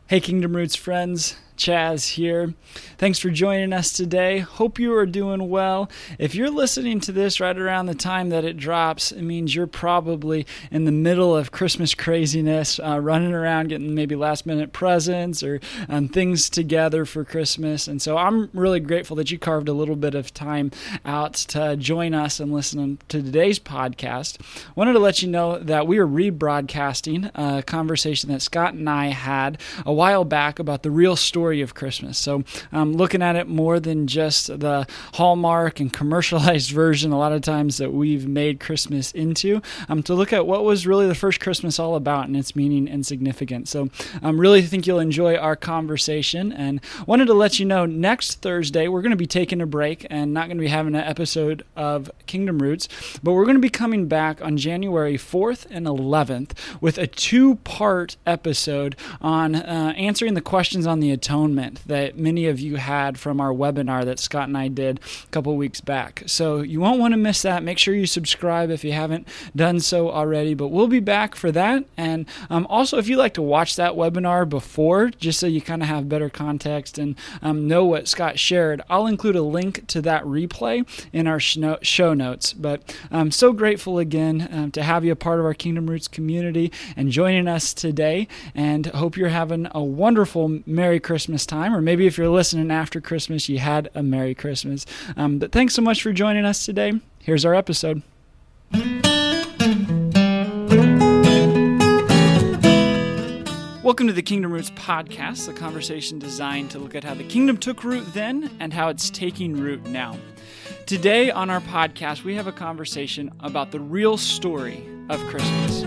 Hey, Kingdom Roots friends, Chaz here. Thanks for joining us today. Hope you are doing well. If you're listening to this right around the time that it drops, it means you're probably in the middle of Christmas craziness, running around getting maybe last minute presents or things together for Christmas. And so I'm really grateful that you carved a little bit of time out to join us and listen to today's podcast. Wanted to let you know that we are rebroadcasting a conversation that Scott and I had a while back about the real story of Christmas. So looking at it more than just the Hallmark and commercialized version a lot of times that we've made Christmas into, to look at what was really the first Christmas all about and its meaning and significance. So I really think you'll enjoy our conversation, and wanted to let you know next Thursday we're going to be taking a break and not going to be having an episode of Kingdom Roots, but we're going to be coming back on January 4th and 11th with a two-part episode on answering the questions on the atonement that many of you had from our webinar that Scott and I did a couple weeks back. So you won't want to miss that. Make sure you subscribe if you haven't done so already, but we'll be back for that. And also, if you like to watch that webinar before, just so you kind of have better context and know what Scott shared, I'll include a link to that replay in our show notes. But I'm so grateful again to have you a part of our Kingdom Roots community and joining us today, and hope you're having a wonderful Merry Christmas time, or maybe if you're listening after Christmas, you had a Merry Christmas. But thanks so much for joining us today. Here's our episode. Welcome to the Kingdom Roots podcast, the conversation designed to look at how the kingdom took root then and how it's taking root now. Today on our podcast, we have a conversation about the real story of Christmas.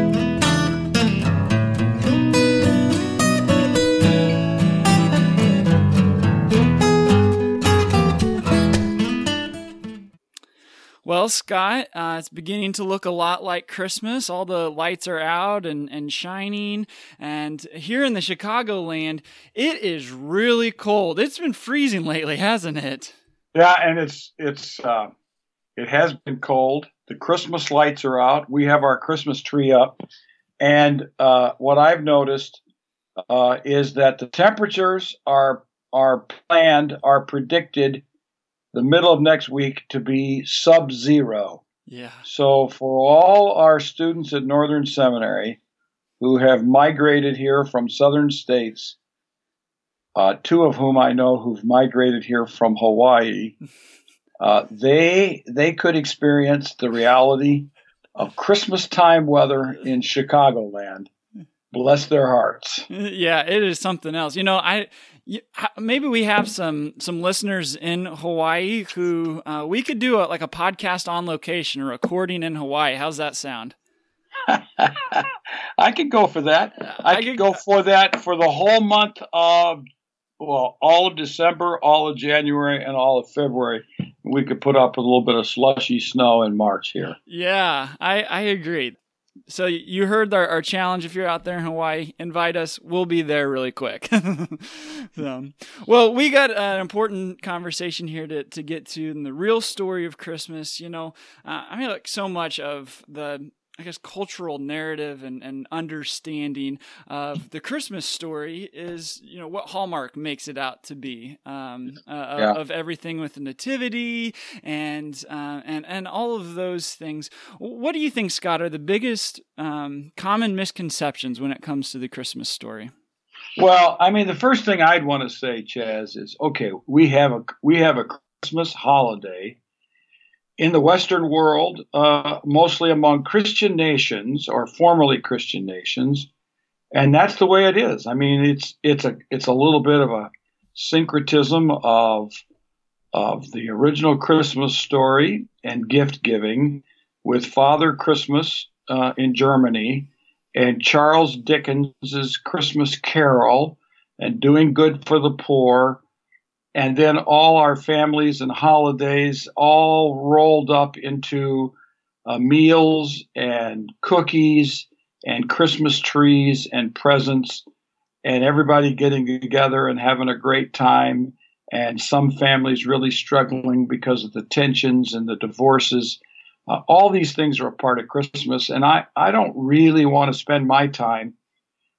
Well, Scott, it's beginning to look a lot like Christmas. All the lights are out and shining. And here in the Chicagoland, it is really cold. It's been freezing lately, hasn't it? Yeah, and it has been cold. The Christmas lights are out. We have our Christmas tree up. And what I've noticed is that the temperatures are predicted the middle of next week to be sub-zero. Yeah. So for all our students at Northern Seminary who have migrated here from southern states, two of whom I know who've migrated here from Hawaii, they could experience the reality of Christmas time weather in Chicagoland. Bless their hearts. Yeah, it is something else. Maybe we have some listeners in Hawaii who we could do a podcast on location, a recording in Hawaii. How's that sound? I could go for that. I could go for that for the whole month of, all of December, all of January, and all of February. We could put up a little bit of slushy snow in March here. Yeah, I agree. So you heard our challenge. If you're out there in Hawaii, invite us. We'll be there really quick. Well, we got an important conversation here to get to, and the real story of Christmas. So much of the, cultural narrative and understanding of the Christmas story is, what Hallmark makes it out to be, of everything with the nativity and all of those things. What do you think, Scott, are the biggest common misconceptions when it comes to the Christmas story? Well, the first thing I'd want to say, Chaz, is, okay, we have a Christmas holiday in the Western world, mostly among Christian nations or formerly Christian nations, and that's the way it is. It's a little bit of a syncretism of the original Christmas story and gift giving with Father Christmas in Germany and Charles Dickens's Christmas Carol and doing good for the poor. And then all our families and holidays all rolled up into meals and cookies and Christmas trees and presents and everybody getting together and having a great time. And some families really struggling because of the tensions and the divorces. All these things are a part of Christmas. And I don't really want to spend my time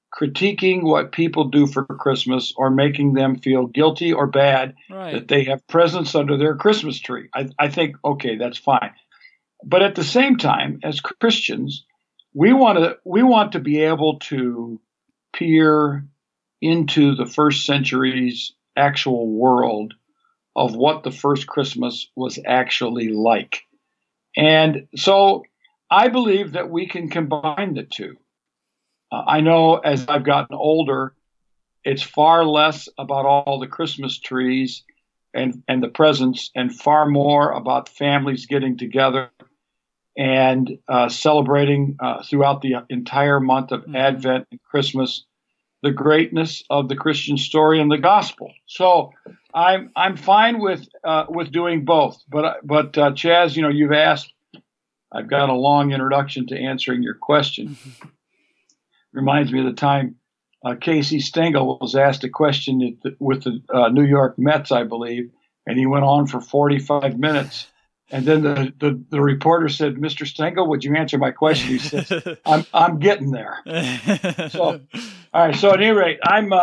critiquing what people do for Christmas or making them feel guilty or bad that they have presents under their Christmas tree. I think, okay, that's fine. But at the same time, as Christians, we want to be able to peer into the first century's actual world of what the first Christmas was actually like. And so I believe that we can combine the two. I know as I've gotten older, it's far less about all the Christmas trees and the presents and far more about families getting together and celebrating throughout the entire month of Advent and Christmas the greatness of the Christian story and the gospel. So I'm fine with doing both. But Chaz, you've asked. I've got a long introduction to answering your question. Reminds me of the time Casey Stengel was asked a question with the New York Mets, I believe, and he went on for 45 minutes. And then the reporter said, "Mr. Stengel, would you answer my question?" He said, "I'm getting there." So, all right. So at any rate,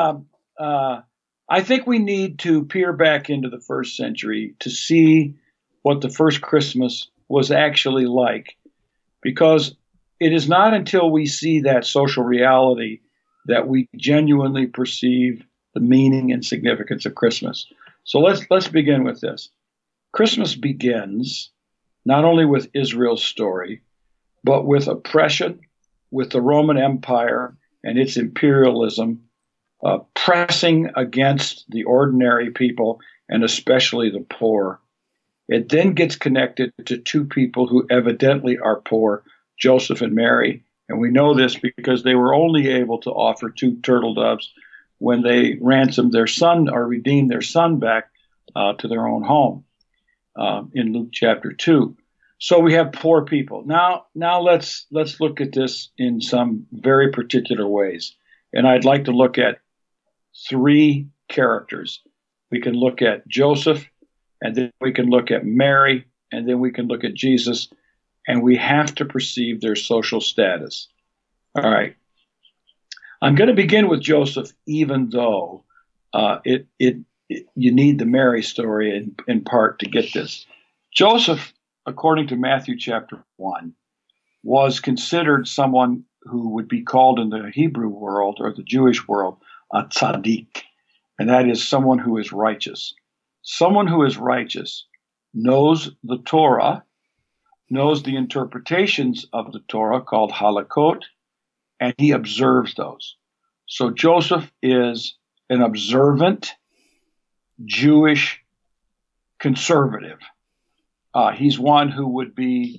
I think we need to peer back into the first century to see what the first Christmas was actually like, because it is not until we see that social reality that we genuinely perceive the meaning and significance of Christmas. So let's begin with this. Christmas begins not only with Israel's story, but with oppression, with the Roman Empire and its imperialism pressing against the ordinary people and especially the poor. It then gets connected to two people who evidently are poor, Joseph and Mary. And we know this because they were only able to offer 2 turtle doves when they ransomed their son or redeemed their son back to their own home in Luke chapter 2. So we have poor people. Now let's look at this in some very particular ways. And I'd like to look at 3 characters. We can look at Joseph, and then we can look at Mary, and then we can look at Jesus, and we have to perceive their social status. All right. I'm going to begin with Joseph, even though you need the Mary story in part to get this. Joseph, according to Matthew chapter 1, was considered someone who would be called in the Hebrew world or the Jewish world a tzaddik, and that is someone who is righteous. Someone who is righteous knows the Torah, knows the interpretations of the Torah called halakot, and he observes those. So Joseph is an observant Jewish conservative. He's one who would be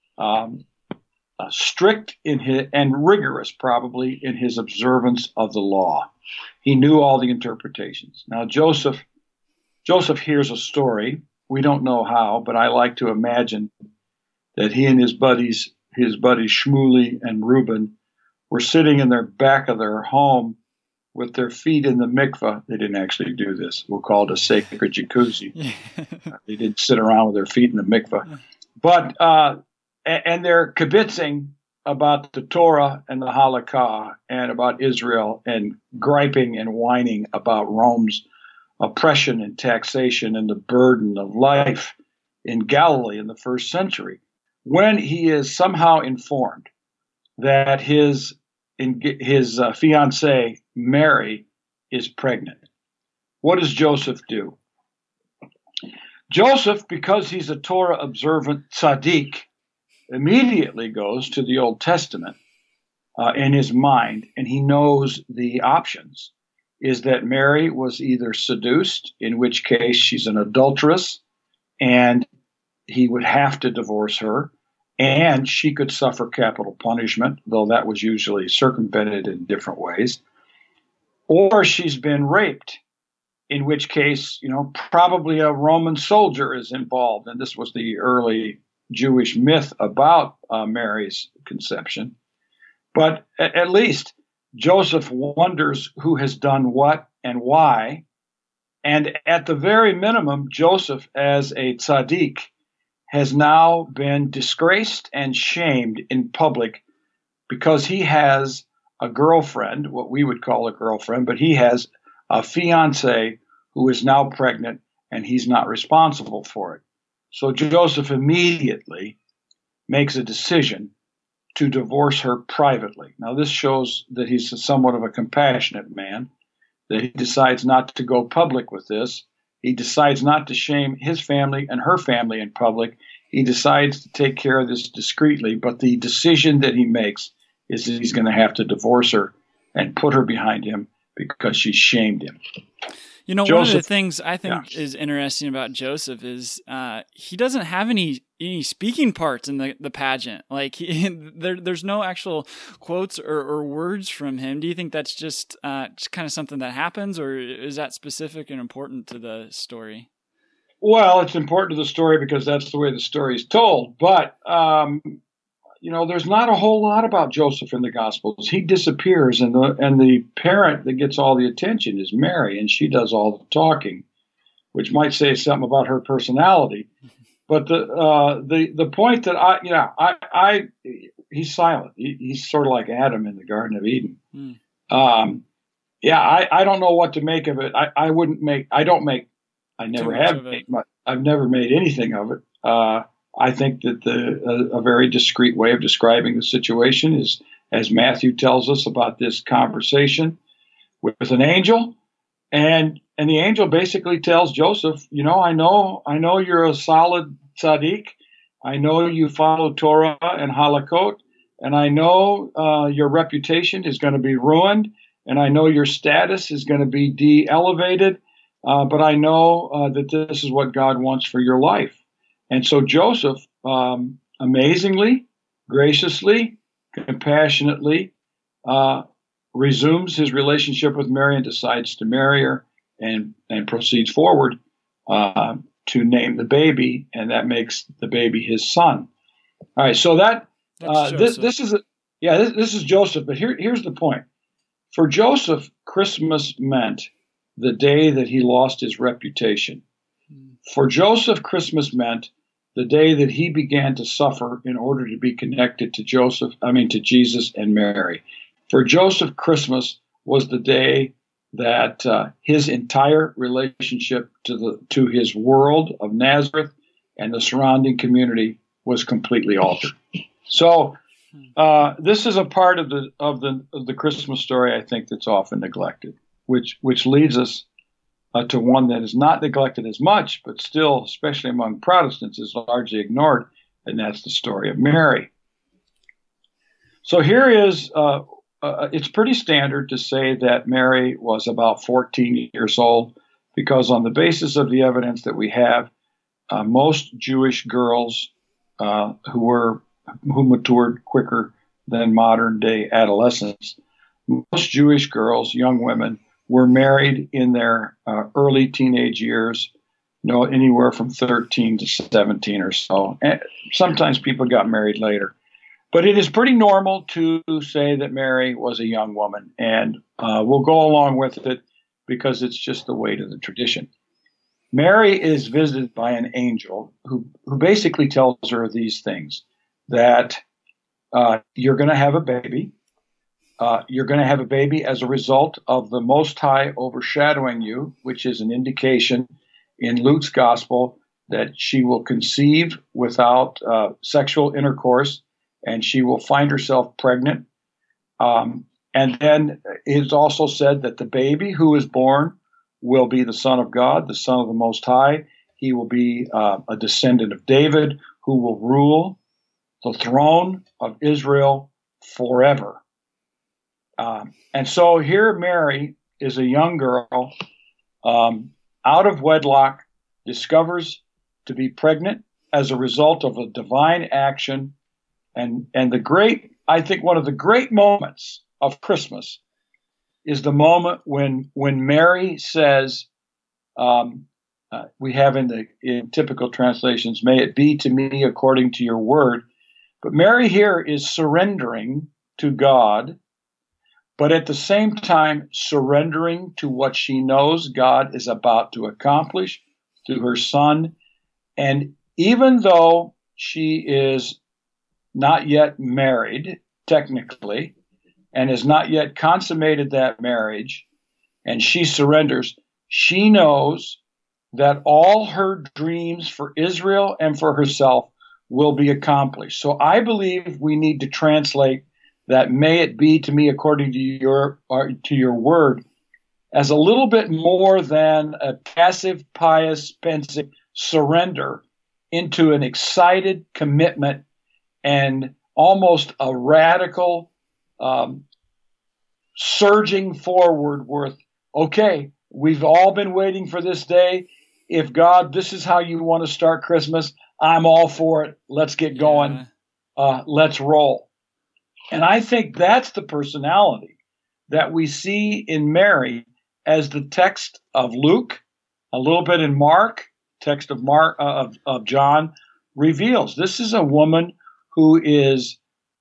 strict in his, and rigorous probably in his observance of the law. He knew all the interpretations. Now Joseph hears a story. We don't know how, but I like to imagine that he and his buddies Shmuley and Reuben, were sitting in their back of their home with their feet in the mikveh. They didn't actually do this. We'll call it a sacred jacuzzi. They didn't sit around with their feet in the mikveh. But and they're kibitzing about the Torah and the Halakha and about Israel and griping and whining about Rome's oppression and taxation and the burden of life in Galilee in the first century, when he is somehow informed that his fiancée, Mary, is pregnant. What does Joseph do? Joseph, because he's a Torah-observant tzaddik, immediately goes to the Old Testament in his mind, and he knows the options. Is that Mary was either seduced, in which case she's an adulteress, and he would have to divorce her, and she could suffer capital punishment, though that was usually circumvented in different ways. Or she's been raped, in which case, probably a Roman soldier is involved. And this was the early Jewish myth about Mary's conception. But at least Joseph wonders who has done what and why. And at the very minimum, Joseph, as a tzaddik, has now been disgraced and shamed in public because he has a girlfriend, what we would call a girlfriend, but he has a fiance who is now pregnant, and he's not responsible for it. So Joseph immediately makes a decision to divorce her privately. Now, this shows that he's somewhat of a compassionate man, that he decides not to go public with this. He decides not to shame his family and her family in public. He decides to take care of this discreetly, but the decision that he makes is that he's going to have to divorce her and put her behind him because she shamed him. You know, Joseph, one of the things I think is interesting about Joseph is he doesn't have any speaking parts in the pageant. Like there's no actual quotes or words from him. Do you think that's just kind of something that happens, or is that specific and important to the story? Well, it's important to the story because that's the way the story is told. But there's not a whole lot about Joseph in the Gospels. He disappears, and the parent that gets all the attention is Mary, and she does all the talking, which might say something about her personality. But the point that he's silent. He's sort of like Adam in the Garden of Eden. I don't know what to make of it. I've never made anything of it. I think that a very discreet way of describing the situation is, as Matthew tells us about this conversation with an angel, and the angel basically tells Joseph, I know you're a solid tzaddik. I know you follow Torah and halakot, and I know your reputation is going to be ruined, and I know your status is going to be de-elevated, but I know that this is what God wants for your life. And so Joseph, amazingly, graciously, compassionately, resumes his relationship with Mary and decides to marry her and proceeds forward to name the baby, and that makes the baby his son. All right, so this is Joseph. But here's the point: for Joseph, Christmas meant the day that he lost his reputation. For Joseph, Christmas meant the day that he began to suffer in order to be connected to Jesus and Mary. For Joseph, Christmas was the day that his entire relationship to his world of Nazareth and the surrounding community was completely altered. So this is a part of the Christmas story, I think, that's often neglected, which leads us to one that is not neglected as much, but still, especially among Protestants, is largely ignored, and that's the story of Mary. So here is, it's pretty standard to say that Mary was about 14 years old, because on the basis of the evidence that we have, most Jewish girls who matured quicker than modern day adolescents, most Jewish girls, young women, were married in their early teenage years, anywhere from 13 to 17 or so. And sometimes people got married later. But it is pretty normal to say that Mary was a young woman, and we'll go along with it because it's just the weight of the tradition. Mary is visited by an angel who basically tells her these things, that you're going to have a baby. You're going to have a baby as a result of the Most High overshadowing you, which is an indication in Luke's gospel that she will conceive without sexual intercourse, and she will find herself pregnant. And then it is also said that the baby who is born will be the Son of God, the Son of the Most High. He will be a descendant of David who will rule the throne of Israel forever. And so here Mary is a young girl, out of wedlock, discovers to be pregnant as a result of a divine action. And I think one of the great moments of Christmas is the moment when Mary says, we have in typical translations, may it be to me according to your word. But Mary here is surrendering to God, but at the same time surrendering to what she knows God is about to accomplish through her son. And even though she is not yet married, technically, and has not yet consummated that marriage, and she surrenders, she knows that all her dreams for Israel and for herself will be accomplished. So I believe we need to translate that "may it be to me according to your word" as a little bit more than a passive, pious, pensive surrender into an excited commitment and almost a radical surging forward with, okay, we've all been waiting for this day. If God, this is how you want to start Christmas, I'm all for it. Let's get going. Let's roll. And I think that's the personality that we see in Mary, as the text of Luke, a little bit in Mark, text of Mark of John reveals. This is a woman who is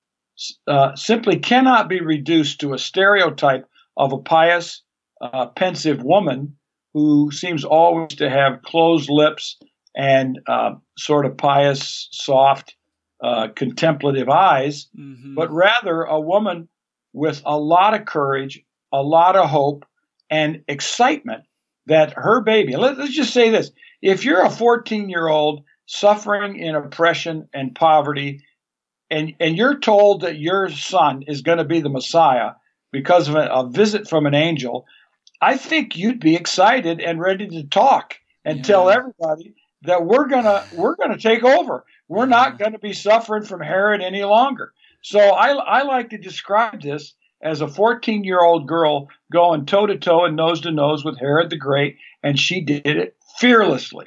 simply cannot be reduced to a stereotype of a pious, pensive woman who seems always to have closed lips and sort of pious, soft, contemplative eyes, but rather a woman with a lot of courage, a lot of hope, and excitement that her baby, let's just say this, if you're a 14-year-old suffering in oppression and poverty, and you're told that your son is going to be the Messiah because of a visit from an angel, I think you'd be excited and ready to talk and tell everybody that we're gonna take over. We're not going to be suffering from Herod any longer. So I like to describe this as a 14-year-old girl going toe-to-toe and nose-to-nose with Herod the Great, and she did it fearlessly.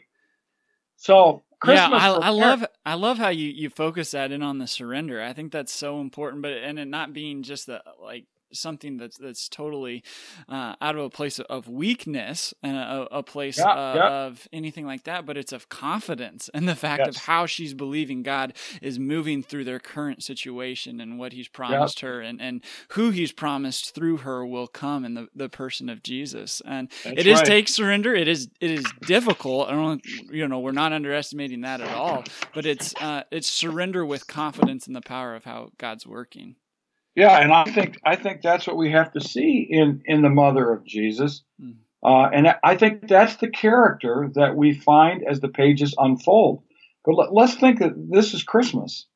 So Christmas. Yeah, I love how you focus that in on the surrender. I think that's so important, but and it not being just something that's totally out of a place of weakness and a place of anything like that, but it's of confidence and the fact of how she's believing God is moving through their current situation and what he's promised her and who he's promised through her will come in the person of Jesus. And it takes surrender. It is difficult. I don't, we're not underestimating that at all, but it's surrender with confidence in the power of how God's working. Yeah, and I think that's what we have to see in the mother of Jesus, and I think that's the character that we find as the pages unfold. But let's think that this is Christmas.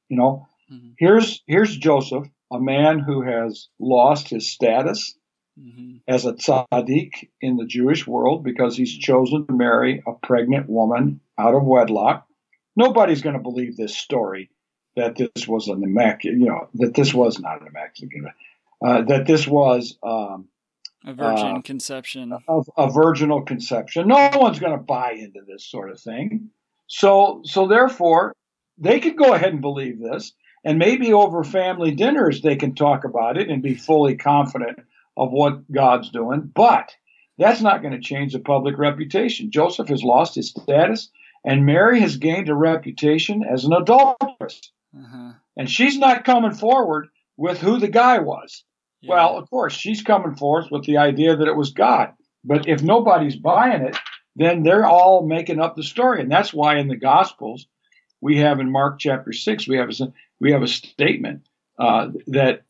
Here's Joseph, a man who has lost his status as a tzaddik in the Jewish world because he's chosen to marry a pregnant woman out of wedlock. Nobody's going to believe this story, that this was an immaculate, that this was not an immaculate, that this was a virgin conception, a virginal conception. No one's going to buy into this sort of thing. So therefore, they could go ahead and believe this, and maybe over family dinners they can talk about it and be fully confident of what God's doing. But that's not going to change the public reputation. Joseph has lost his status, and Mary has gained a reputation as an adulteress. And she's not coming forward with who the guy was. Yeah. Well, of course, she's coming forth with the idea that it was God. But if nobody's buying it, then they're all making up the story. And that's why in the Gospels, we have in Mark chapter 6, we have a statement that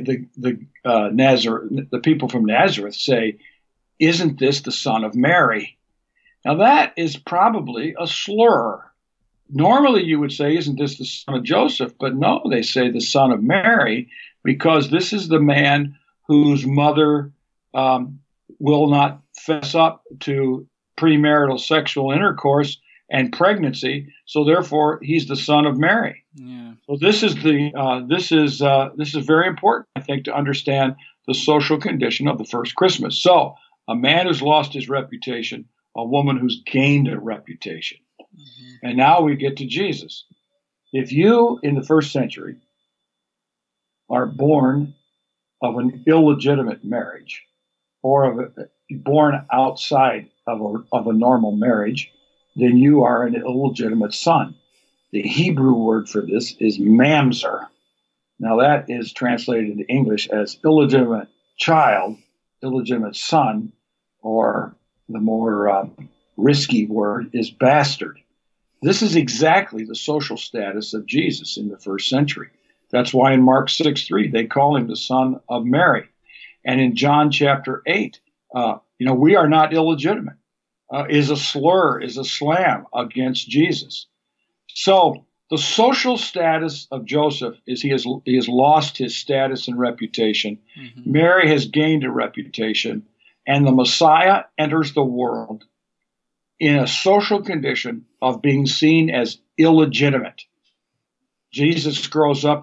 the people from Nazareth say, "Isn't this the son of Mary?" Now that is probably a slur. Normally you would say, "Isn't this the son of Joseph?" But no, they say the son of Mary, because this is the man whose mother will not fess up to premarital sexual intercourse and pregnancy. So therefore, he's the son of Mary. Yeah. So this is very important, I think, to understand the social condition of the first Christmas. So a man who's lost his reputation, a woman who's gained a reputation. And now we get to Jesus. If you, in the first century, are born of an illegitimate marriage or born outside of a normal marriage, then you are an illegitimate son. The Hebrew word for this is mamzer. Now that is translated into English as illegitimate child, illegitimate son, or the more risky word is bastard. This is exactly the social status of Jesus in the first century. That's why in Mark 6:3 they call him the son of Mary. And in John chapter 8, we are not illegitimate, is a slur, is a slam against Jesus. So the social status of Joseph is he has lost his status and reputation. Mm-hmm. Mary has gained a reputation, and the Messiah enters the world in a social condition of being seen as illegitimate. Jesus grows up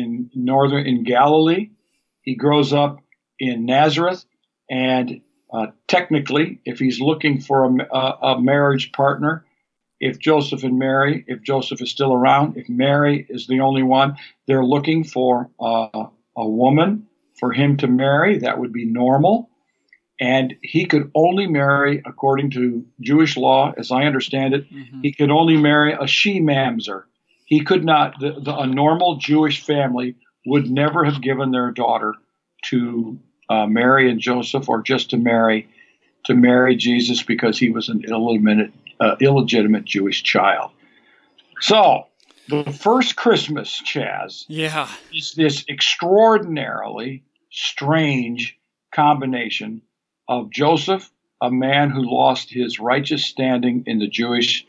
in Galilee. He grows up in Nazareth, and technically, if he's looking for a marriage partner, if Joseph is still around, if Mary is the only one, they're looking for a woman for him to marry. That would be normal. And he could only marry, according to Jewish law, as I understand it, mm-hmm. he could only marry a she-mamzer. He could not, a normal Jewish family would never have given their daughter to Mary and Joseph, or just to marry Jesus, because he was an illegitimate Jewish child. So the first Christmas, Chaz, is this extraordinarily strange combination of Joseph, a man who lost his righteous standing in the Jewish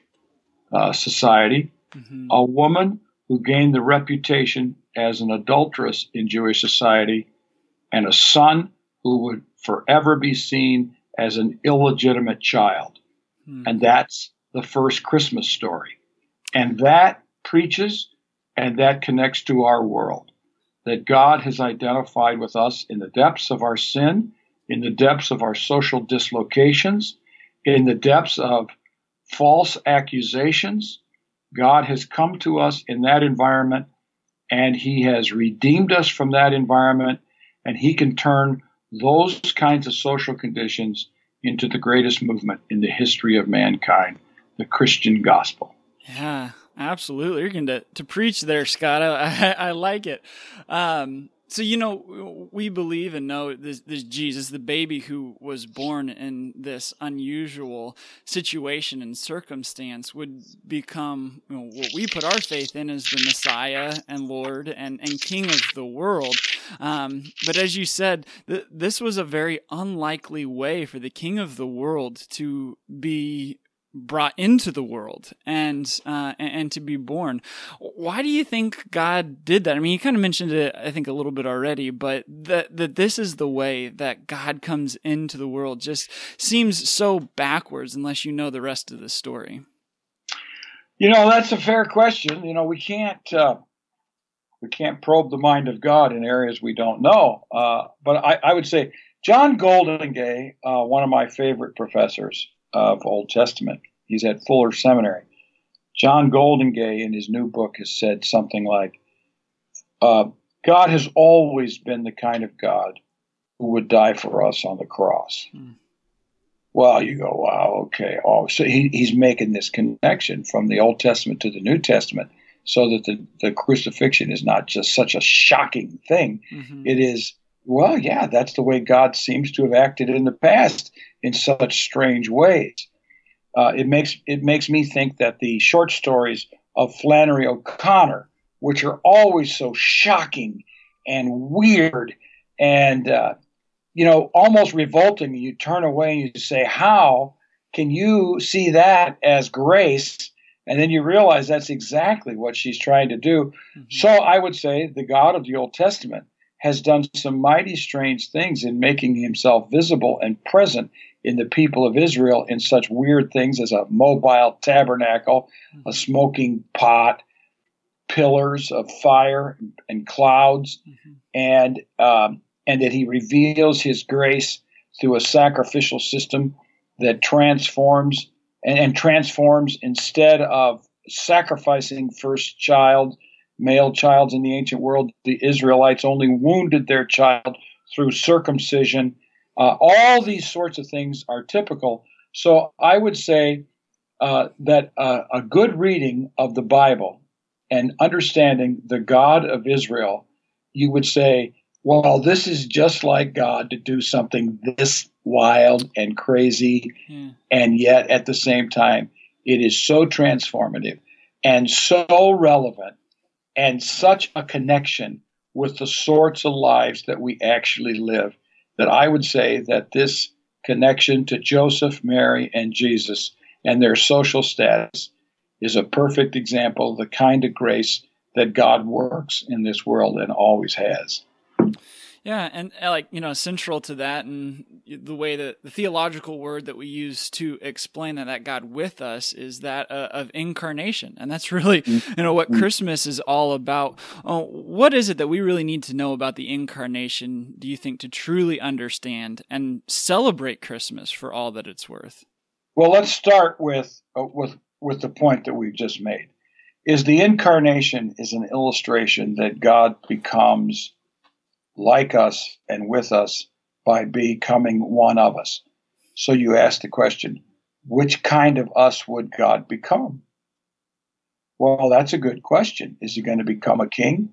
society, mm-hmm. a woman who gained the reputation as an adulteress in Jewish society, and a son who would forever be seen as an illegitimate child. Mm-hmm. And that's the first Christmas story. And that preaches and that connects to our world, that God has identified with us in the depths of our sin, in the depths of our social dislocations, in the depths of false accusations. God has come to us in that environment, and he has redeemed us from that environment, and he can turn those kinds of social conditions into the greatest movement in the history of mankind, the Christian gospel. Yeah, absolutely. You're going to preach there, Scott. I like it. So, we believe and know this Jesus, the baby who was born in this unusual situation and circumstance, would become what we put our faith in as the Messiah and Lord and King of the world. But as you said, this was a very unlikely way for the King of the world to be brought into the world and to be born. Why do you think God did that? I mean, you kind of mentioned it, I think, a little bit already, but that this is the way that God comes into the world just seems so backwards unless you know the rest of the story. That's a fair question. We can't probe the mind of God in areas we don't know. But I would say John Goldingay, one of my favorite professors of Old Testament. He's at Fuller Seminary. John Goldingay, in his new book, has said something like, God has always been the kind of God who would die for us on the cross. Well, you go, wow, okay. Oh, so he's making this connection from the Old Testament to the New Testament, so that the crucifixion is not just such a shocking thing. Mm-hmm. It is, well, yeah, that's the way God seems to have acted in the past in such strange ways. It makes me think that the short stories of Flannery O'Connor, which are always so shocking and weird and almost revolting, you turn away and you say, how can you see that as grace? And then you realize that's exactly what she's trying to do. Mm-hmm. So I would say the God of the Old Testament has done some mighty strange things in making himself visible and present in the people of Israel in such weird things as a mobile tabernacle, a smoking pot, pillars of fire and clouds, mm-hmm. and that he reveals his grace through a sacrificial system that transforms and transforms, instead of sacrificing first child, male childs in the ancient world, the Israelites only wounded their child through circumcision. All these sorts of things are typical. So I would say that a good reading of the Bible and understanding the God of Israel, you would say, well, this is just like God to do something this wild and crazy, and yet at the same time, it is so transformative and so relevant and such a connection with the sorts of lives that we actually live, that I would say that this connection to Joseph, Mary, and Jesus and their social status is a perfect example of the kind of grace that God works in this world and always has. Yeah, and central to that, and the way that the theological word that we use to explain that God with us is that of incarnation, and that's really what Christmas is all about. What is it that we really need to know about the incarnation, do you think, to truly understand and celebrate Christmas for all that it's worth? Well, let's start with the point that we've just made. Is the incarnation is an illustration that God becomes like us and with us by becoming one of us. So you ask the question, which kind of us would God become? Well, that's a good question. Is he going to become a king?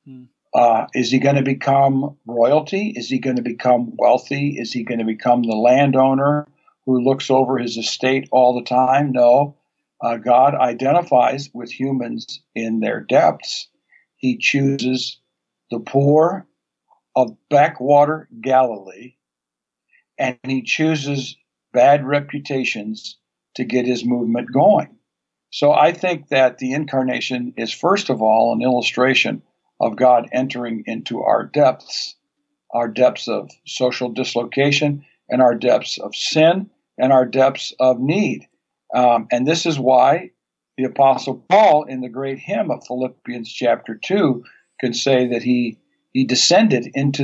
Is he going to become royalty? Is he going to become wealthy? Is he going to become the landowner who looks over his estate all the time? No. God identifies with humans in their depths. He chooses the poor of backwater Galilee, and he chooses bad reputations to get his movement going. So I think that the incarnation is, first of all, an illustration of God entering into our depths of social dislocation, and our depths of sin, and our depths of need. And this is why the Apostle Paul, in the great hymn of Philippians chapter 2, can say that he descended into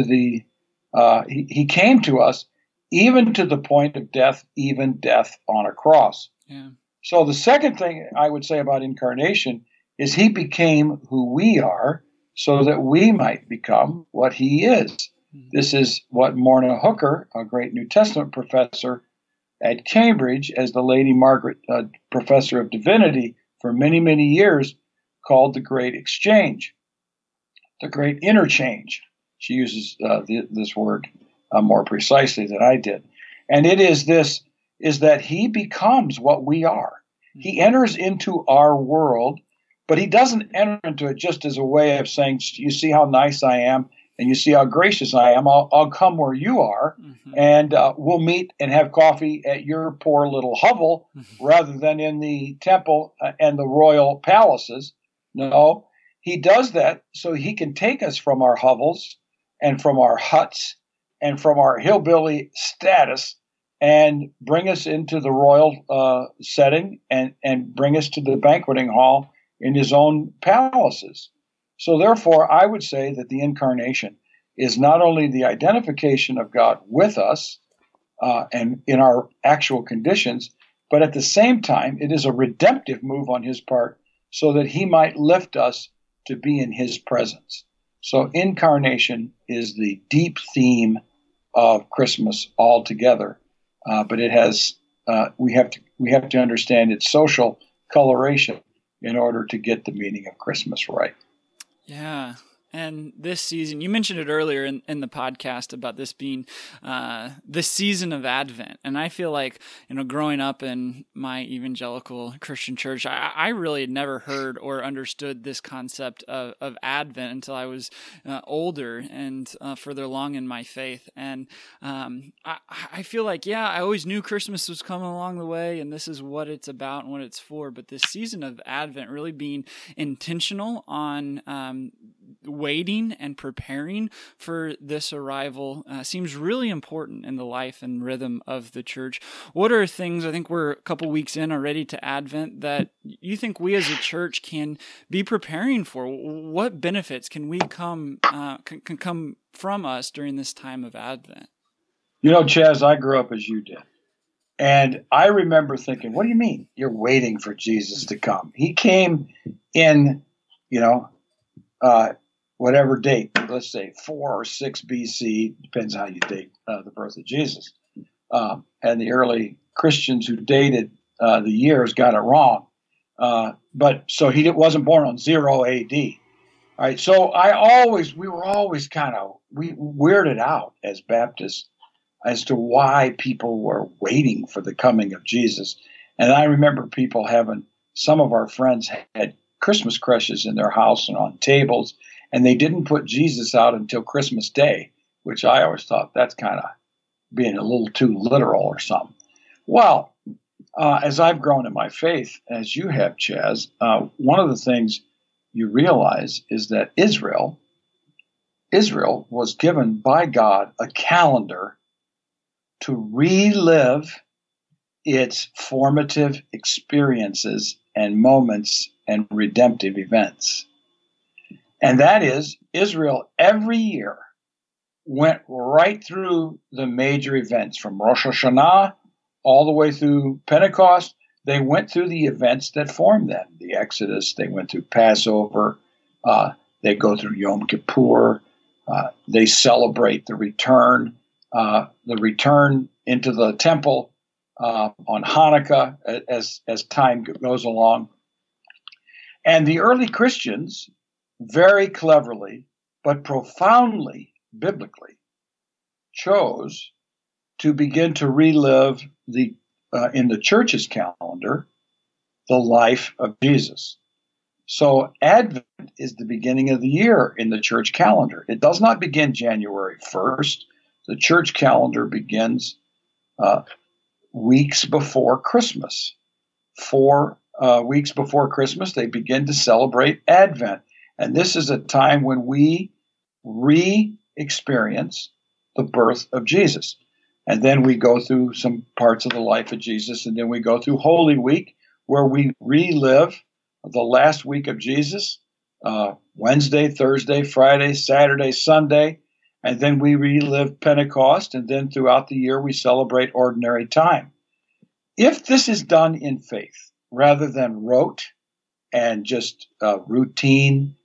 he came to us even to the point of death, even death on a cross. Yeah. So the second thing I would say about incarnation is he became who we are so that we might become what he is. Mm-hmm. This is what Morna Hooker, a great New Testament professor at Cambridge, as the Lady Margaret Professor of Divinity for many, many years, called the Great Exchange, the Great Interchange. She uses this word more precisely than I did. And it is that he becomes what we are. He enters into our world, but he doesn't enter into it just as a way of saying, you see how nice I am, and you see how gracious I am. I'll come where you are, and we'll meet and have coffee at your poor little hovel rather than in the temple and the royal palaces. No, he does that so he can take us from our hovels and from our huts and from our hillbilly status and bring us into the royal setting and bring us to the banqueting hall in his own palaces. So therefore, I would say that the incarnation is not only the identification of God with us and in our actual conditions, but at the same time, it is a redemptive move on his part so that he might lift us to be in his presence. So incarnation is the deep theme of Christmas altogether, but it has we have to understand its social coloration in order to get the meaning of Christmas right. Yeah. And this season, you mentioned it earlier in the podcast about this being the season of Advent. And I feel like, growing up in my evangelical Christian church, I really had never heard or understood this concept of Advent until I was older and further along in my faith. And I feel like, I always knew Christmas was coming along the way, and this is what it's about and what it's for. But this season of Advent really being intentional on waiting and preparing for this arrival seems really important in the life and rhythm of the church. What are things, I think we're a couple weeks in already to Advent, that you think we as a church can be preparing for? What benefits can we can come from us during this time of Advent? Chaz, I grew up as you did. And I remember thinking, what do you mean you're waiting for Jesus to come? He came in, whatever date, let's say 4 or 6 BC, depends how you date the birth of Jesus. And the early Christians who dated the years got it wrong. But so he wasn't born on 0 AD. All right. So we were always we weirded out as Baptists as to why people were waiting for the coming of Jesus. And I remember some of our friends had Christmas creches in their house and on tables, and they didn't put Jesus out until Christmas Day, which I always thought that's kind of being a little too literal or something. Well, as I've grown in my faith, as you have, Chaz, one of the things you realize is that Israel was given by God a calendar to relive its formative experiences and moments and redemptive events. And that is, Israel every year went right through the major events from Rosh Hashanah all the way through Pentecost. They went through the events that formed them. The Exodus, they went through Passover, they go through Yom Kippur, they celebrate the return into the temple on Hanukkah as time goes along. And the early Christians, very cleverly but profoundly biblically, chose to begin to relive in the church's calendar the life of Jesus. So Advent is the beginning of the year in the church calendar. It does not begin January 1st. The church calendar begins weeks before Christmas. 4 weeks before Christmas, they begin to celebrate Advent. And this is a time when we re-experience the birth of Jesus. And then we go through some parts of the life of Jesus, and then we go through Holy Week, where we relive the last week of Jesus, Wednesday, Thursday, Friday, Saturday, Sunday, and then we relive Pentecost, and then throughout the year we celebrate ordinary time. If this is done in faith, rather than rote and just routine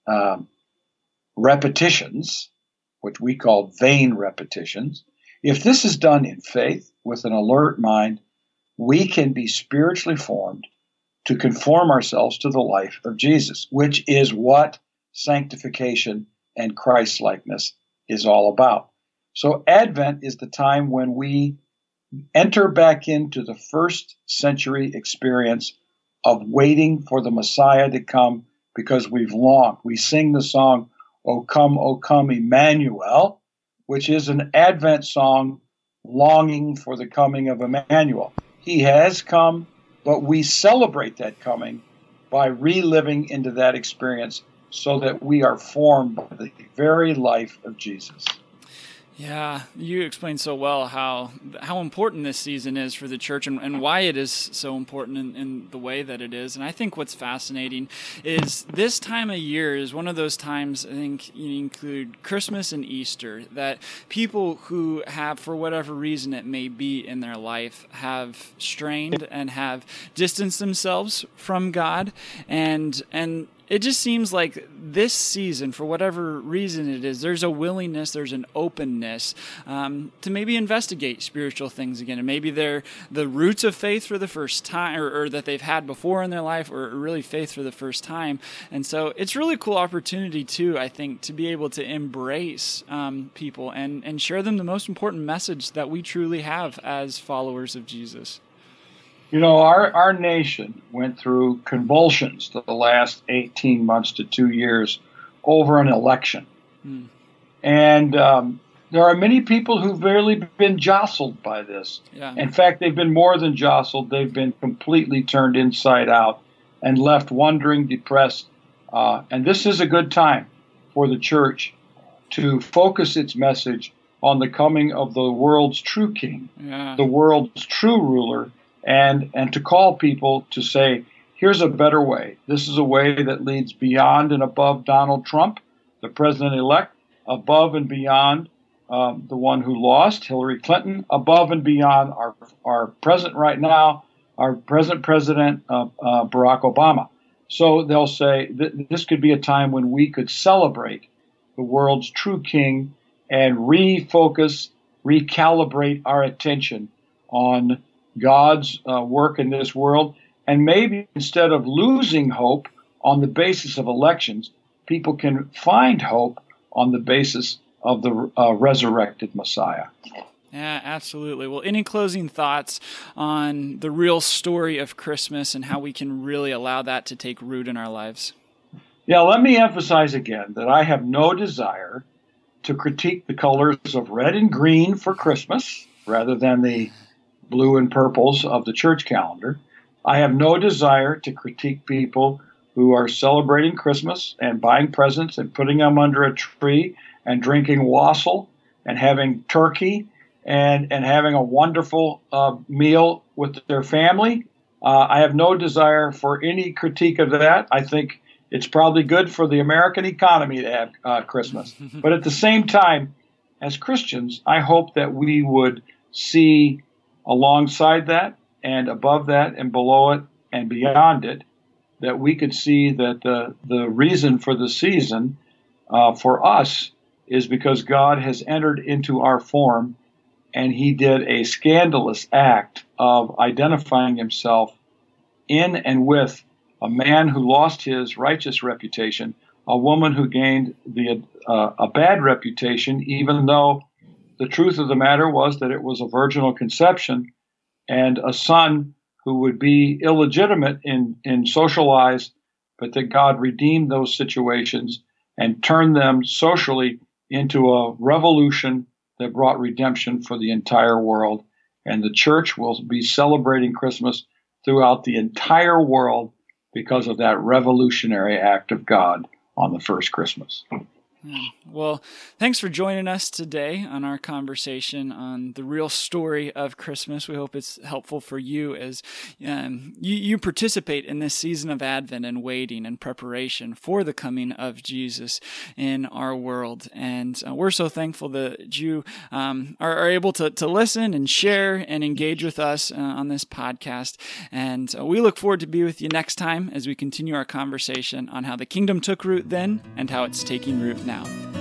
repetitions, which we call vain repetitions, if this is done in faith with an alert mind, we can be spiritually formed to conform ourselves to the life of Jesus, which is what sanctification and Christ-likeness is all about. So Advent is the time when we enter back into the first century experience of waiting for the Messiah to come because we've longed. We sing the song, O come, Emmanuel, which is an Advent song longing for the coming of Emmanuel. He has come, but we celebrate that coming by reliving into that experience so that we are formed by the very life of Jesus. Yeah, you explained so well how important this season is for the church and why it is so important in the way that it is. And I think what's fascinating is this time of year is one of those times, I think you include Christmas and Easter, that people who have, for whatever reason it may be in their life, have strained and have distanced themselves from God. And it just seems like this season, for whatever reason it is, there's a willingness, there's an openness to maybe investigate spiritual things again. And maybe they're the roots of faith for the first time, or that they've had before in their life, or really faith for the first time. And so it's really cool opportunity, too, I think, to be able to embrace people and share them the most important message that we truly have as followers of Jesus. You know, our nation went through convulsions the last 18 months to 2 years over an election. And there are many people who've really been jostled by this. Yeah. In fact, they've been more than jostled. They've been completely turned inside out and left wondering, depressed. And this is a good time for the church to focus its message on the coming of the world's true king, the world's true ruler, and to call people to say, here's a better way. This is a way that leads beyond and above Donald Trump, the president-elect, above and beyond the one who lost, Hillary Clinton, above and beyond our president right now, our present president, Barack Obama. So they'll say this could be a time when we could celebrate the world's true king and refocus, recalibrate our attention on God's work in this world. And maybe instead of losing hope on the basis of elections, people can find hope on the basis of the resurrected Messiah. Yeah, absolutely. Well, any closing thoughts on the real story of Christmas and how we can really allow that to take root in our lives? Yeah, let me emphasize again that I have no desire to critique the colors of red and green for Christmas rather than the blue and purples of the church calendar. I have no desire to critique people who are celebrating Christmas and buying presents and putting them under a tree and drinking wassail and having turkey and having a wonderful meal with their family. I have no desire for any critique of that. I think it's probably good for the American economy to have Christmas. But at the same time, as Christians, I hope that we would see alongside that and above that and below it and beyond it, that we could see that the reason for the season for us is because God has entered into our form, and he did a scandalous act of identifying himself in and with a man who lost his righteous reputation, a woman who gained a bad reputation, even though the truth of the matter was that it was a virginal conception, and a son who would be illegitimate in social eyes, but that God redeemed those situations and turned them socially into a revolution that brought redemption for the entire world. And the church will be celebrating Christmas throughout the entire world because of that revolutionary act of God on the first Christmas. Well, thanks for joining us today on our conversation on the real story of Christmas. We hope it's helpful for you as you participate in this season of Advent and waiting and preparation for the coming of Jesus in our world. And we're so thankful that you are able to listen and share and engage with us on this podcast. And we look forward to be with you next time as we continue our conversation on how the kingdom took root then and how it's taking root now.